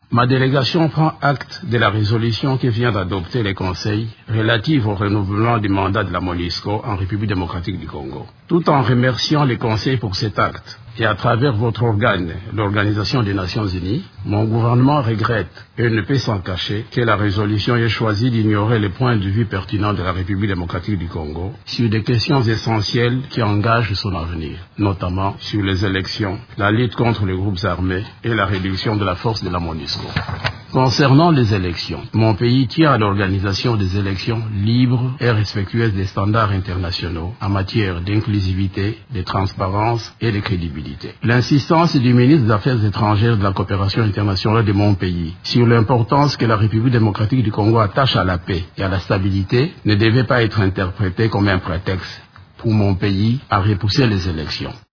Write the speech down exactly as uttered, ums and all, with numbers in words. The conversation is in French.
Ma délégation prend acte de la résolution que vient d'adopter le Conseil relative au renouvellement du mandat de la MONUSCO en République démocratique du Congo. Tout en remerciant le Conseil pour cet acte, et à travers votre organe, l'Organisation des Nations Unies, mon gouvernement regrette et ne peut s'en cacher que la résolution ait choisi d'ignorer les points de vue pertinents de la République démocratique du Congo sur des questions essentielles qui engagent son avenir, notamment sur les élections, la lutte contre les groupes armés et la réduction de la force de la MONUSCO. Concernant les élections, mon pays tient à l'organisation des élections libres et respectueuses des standards internationaux en matière d'inclusivité, de transparence et de crédibilité. L'insistance du ministre des Affaires étrangères de la coopération internationale de mon pays sur l'importance que la République démocratique du Congo attache à la paix et à la stabilité ne devait pas être interprétée comme un prétexte pour mon pays à repousser les élections.